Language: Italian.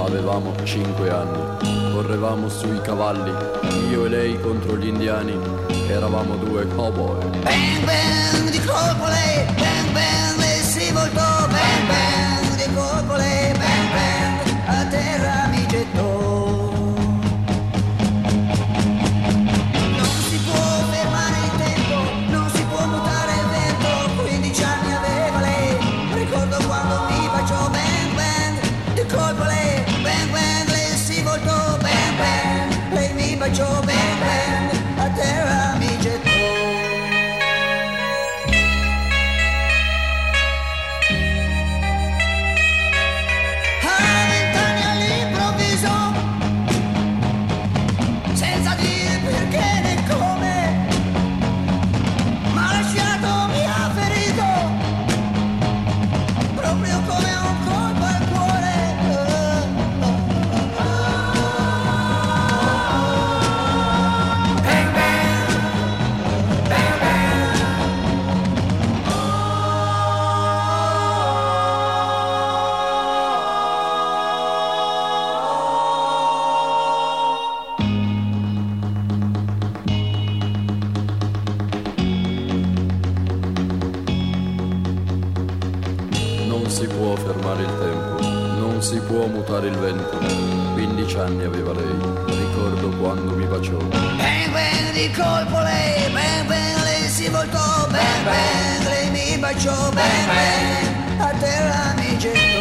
Avevamo 5 anni, correvamo sui cavalli, io e lei contro gli indiani, eravamo due cowboy. Bang bang di colpo lei, bang bang lei si voltò, bang bang di colpo lei, bang bang a terra mi gettò. Non si può fermare il tempo, non si può mutare il vento, 15 anni aveva lei, ricordo quando mi baciò, bang bang di colpo lei, bang bang lei si voltò, bang bang lei mi baciò, bang bang a terra mi gettò. Non si può fermare il tempo, non si può mutare il vento. 15 anni aveva lei, ricordo quando mi baciò. Bang bang di colpo lei, bang bang lei si voltò, bang bang lei mi baciò, bang bang a terra mi gettò.